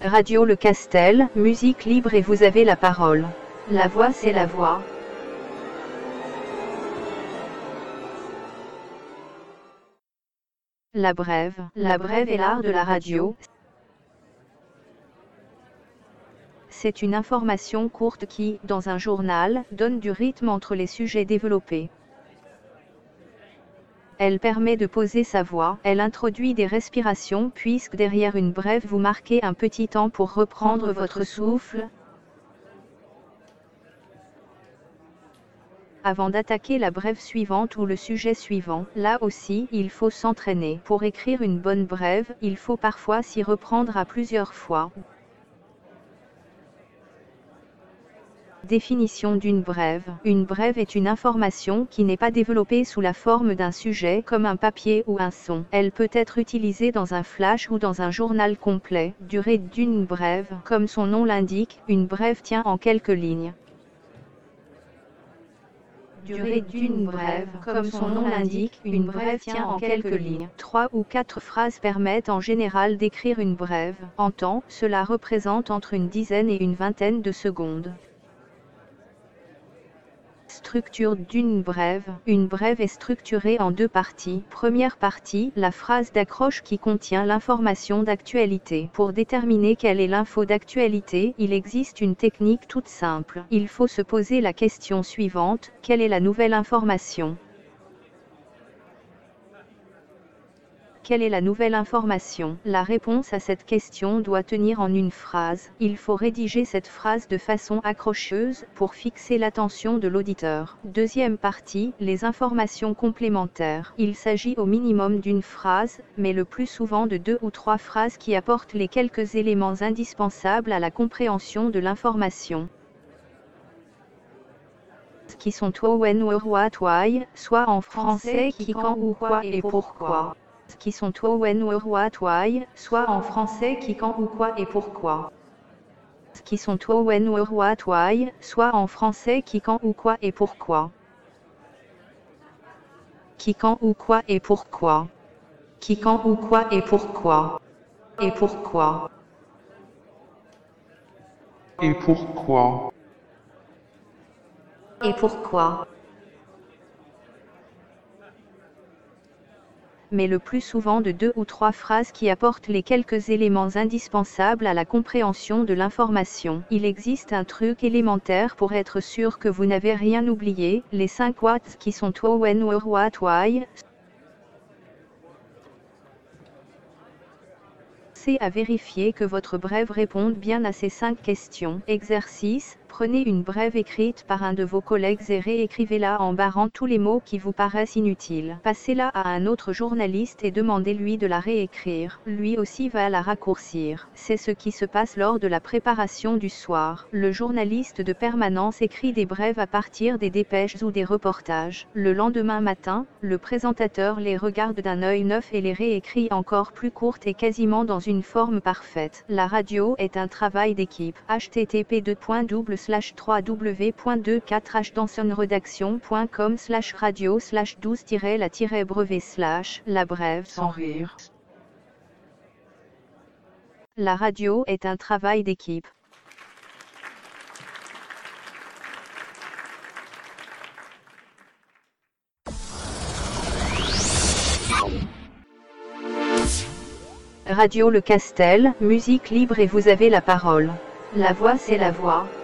Radio Le Castel, musique libre et vous avez la parole. La voix c'est la voix. La brève est l'art de la radio. C'est une information courte qui, dans un journal, donne du rythme entre les sujets développés. Elle permet de poser sa voix, elle introduit des respirations puisque derrière une brève vous marquez un petit temps pour reprendre votre souffle. Avant d'attaquer la brève suivante ou le sujet suivant, là aussi, il faut s'entraîner. Pour écrire une bonne brève, il faut parfois s'y reprendre à plusieurs fois. Définition d'une brève. Une brève est une information qui n'est pas développée sous la forme d'un sujet comme un papier ou un son. Elle peut être utilisée dans un flash ou dans un journal complet. Durée d'une brève. Comme son nom l'indique, une brève tient en quelques lignes. Durée d'une brève. Comme son nom l'indique, une brève tient en quelques lignes. 3 ou 4 phrases permettent en général d'écrire une brève. En temps, cela représente entre une dizaine et une vingtaine de secondes. Structure d'une brève. Une brève est structurée en deux parties. Première partie, la phrase d'accroche qui contient l'information d'actualité. Pour déterminer quelle est l'info d'actualité, il existe une technique toute simple. Il faut se poser la question suivante, quelle est la nouvelle information ? Quelle est la nouvelle information ? La réponse à cette question doit tenir en une phrase. Il faut rédiger cette phrase de façon accrocheuse pour fixer l'attention de l'auditeur. Deuxième partie, les informations complémentaires. Il s'agit au minimum d'une phrase, mais le plus souvent de 2 ou 3 phrases qui apportent les quelques éléments indispensables à la compréhension de l'information. Qui sont toi, when, where, what, why, soit en français qui, quand, où, quoi et pourquoi. Qui sont toi, when, where, what, why, soit en français qui, quand, où, quoi et pourquoi. Qui sont toi, when, where, what, why, soit en français qui, quand, où, quoi et pourquoi. Qui, quand, où, quoi et pourquoi. Qui, quand, où, quoi et pourquoi. Et pourquoi. Et pourquoi. Et pourquoi. Mais le plus souvent de 2 ou 3 phrases qui apportent les quelques éléments indispensables à la compréhension de l'information. Il existe un truc élémentaire pour être sûr que vous n'avez rien oublié, les 5 what qui sont toi, when, where, what, why. C'est à vérifier que votre brève réponde bien à ces 5 questions. Exercice. Prenez une brève écrite par un de vos collègues et réécrivez-la en barrant tous les mots qui vous paraissent inutiles. Passez-la à un autre journaliste et demandez-lui de la réécrire. Lui aussi va la raccourcir. C'est ce qui se passe lors de la préparation du soir. Le journaliste de permanence écrit des brèves à partir des dépêches ou des reportages. Le lendemain matin, le présentateur les regarde d'un œil neuf et les réécrit encore plus courtes et quasiment dans une forme parfaite. La radio est un travail d'équipe. http://www.2-radio/12-la-brevet/ la brève Sans rire. La radio est un travail d'équipe. Radio Le Castel, musique libre et vous avez la parole. La voix c'est la voix.